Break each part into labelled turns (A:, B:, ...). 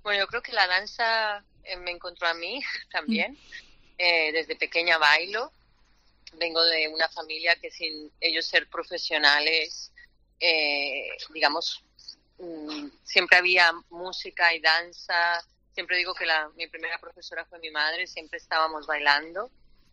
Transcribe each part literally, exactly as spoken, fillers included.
A: Bueno, yo creo que la danza eh, me encontró a mí también. Eh, desde pequeña bailo. Vengo de una familia que sin ellos ser profesionales, eh, digamos, mmm, siempre había música y danza. Siempre digo que la, mi primera profesora fue mi madre, siempre estábamos bailando.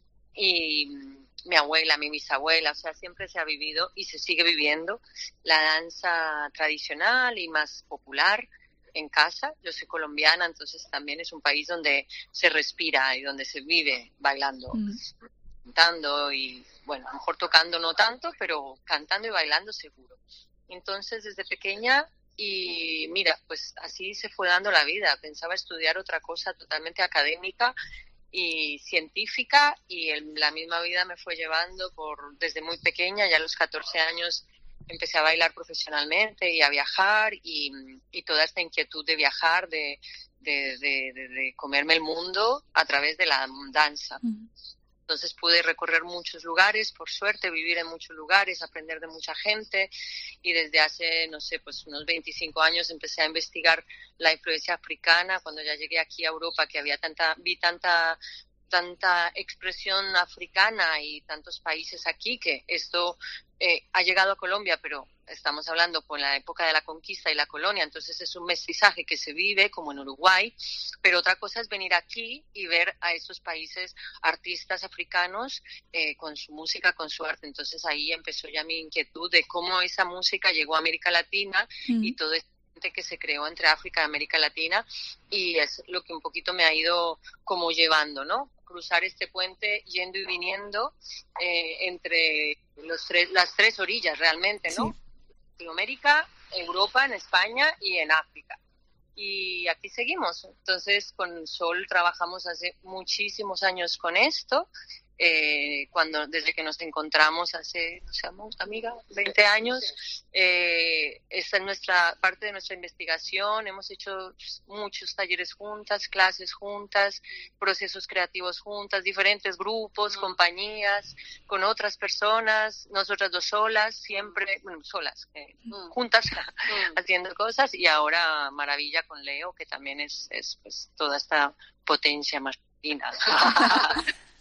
A: Y mi abuela, mi bisabuela, o sea, siempre se ha vivido y se sigue viviendo la danza tradicional y más popular en casa. Yo soy colombiana, entonces también es un país donde se respira y donde se vive bailando, mm. cantando y, bueno, a lo mejor tocando no tanto, pero cantando y bailando seguro. Entonces, desde pequeña, y mira, pues así se fue dando la vida. Pensaba estudiar otra cosa totalmente académica y científica, y el, la misma vida me fue llevando por desde muy pequeña. Ya a los catorce años empecé a bailar profesionalmente y a viajar, y, y toda esta inquietud de viajar, de, de, de, de, de comerme el mundo a través de la danza. Mm. Entonces pude recorrer muchos lugares, por suerte, vivir en muchos lugares, aprender de mucha gente, y desde hace, no sé, pues unos veinticinco años empecé a investigar la influencia africana. Cuando ya llegué aquí a Europa, que había tanta, vi tanta, tanta expresión africana y tantos países aquí, que esto eh, ha llegado a Colombia, pero estamos hablando por la época de la conquista y la colonia, entonces es un mestizaje que se vive como en Uruguay, pero otra cosa es venir aquí y ver a estos países artistas africanos eh, con su música, con su arte. Entonces ahí empezó ya mi inquietud de cómo esa música llegó a América Latina, mm. y todo esto que se creó entre África y América Latina, y es lo que un poquito me ha ido como llevando, ¿no? Cruzar este puente yendo y viniendo eh, entre los tres, las tres orillas realmente, ¿no? Sí. Latinoamérica, Europa, en España y en África. Y aquí seguimos. Entonces, con Sol trabajamos hace muchísimos años con esto. Eh, cuando desde que nos encontramos hace, no sé, amiga, veinte años, eh, esta es nuestra parte de nuestra investigación. Hemos hecho muchos talleres juntas, clases juntas, procesos creativos juntas, diferentes grupos, mm. compañías, con otras personas, nosotras dos solas, siempre, bueno, solas, eh, mm. juntas, mm. haciendo cosas, y ahora Maravilla con Leo, que también es, es pues toda esta potencia masculina.